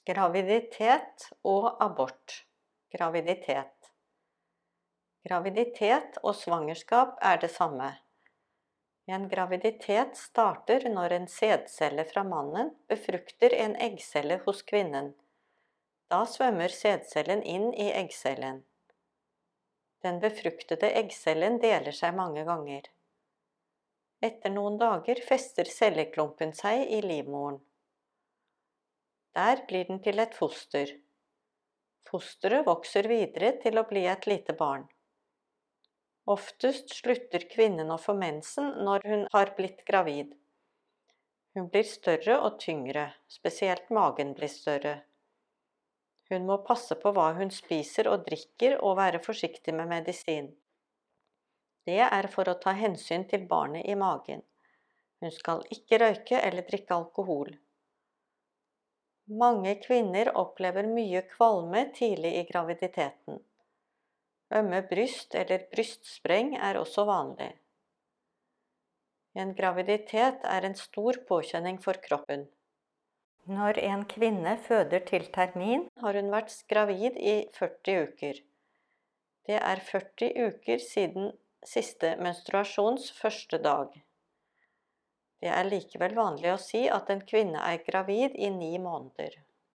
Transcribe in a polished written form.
Graviditet og abort. Graviditet. Graviditet og svangerskap er det samme. En graviditet starter når en sædcelle fra mannen befrukter en eggcelle hos kvinnen. Da svømmer sædcellen inn i eggcellen. Den befruktede eggcellen deler seg mange ganger. Etter noen dager fester celleklumpen seg i livmoren. Der blir den til et foster. Fosteret vokser videre til å bli et lite barn. Oftest slutter kvinnen å få mensen når hun har blitt gravid. Hun blir større og tyngre, spesielt magen blir større. Hun må passe på hva hun spiser og drikker og være forsiktig med medisin. Det er for å ta hensyn til barnet i magen. Hun skal ikke røyke eller drikke alkohol. Mange kvinner opplever mye kvalme tidlig i graviditeten. Ømme bryst eller brystspreng er også vanlig. En graviditet er en stor påkjenning for kroppen. Når en kvinne føder til termin, har hun vært gravid i 40 uker. Det er 40 uker siden siste menstruasjons første dag. Det er likevel vanlig å si at en kvinne er gravid i 9 måneder.